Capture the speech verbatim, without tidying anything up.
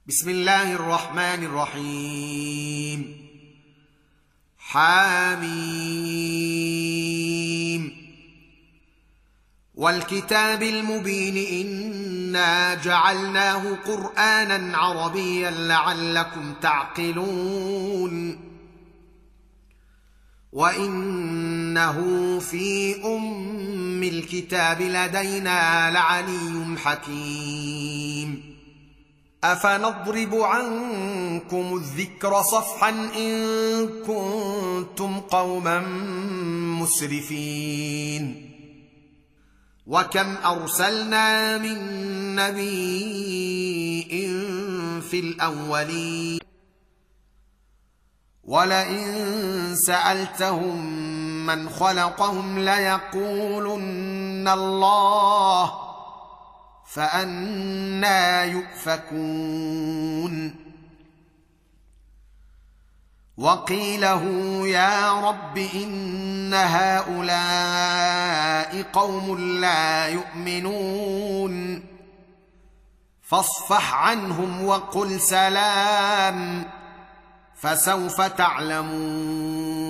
بسم الله الرحمن الرحيم. حاميم. والكتاب المبين إنا جعلناه قرآنا عربيا لعلكم تعقلون. وإنه في أم الكتاب لدينا لعلي حكيم. أفنضرب عنكم الذكر صفحا إن كنتم قوما مسرفين. وكم أرسلنا من نبي في الأولين ولئن سألتهم من خلقهم ليقولن الله فأنى يؤفكون. وقيله يا رب إن هؤلاء قوم لا يؤمنون فاصفح عنهم وقل سلام فسوف تعلمون.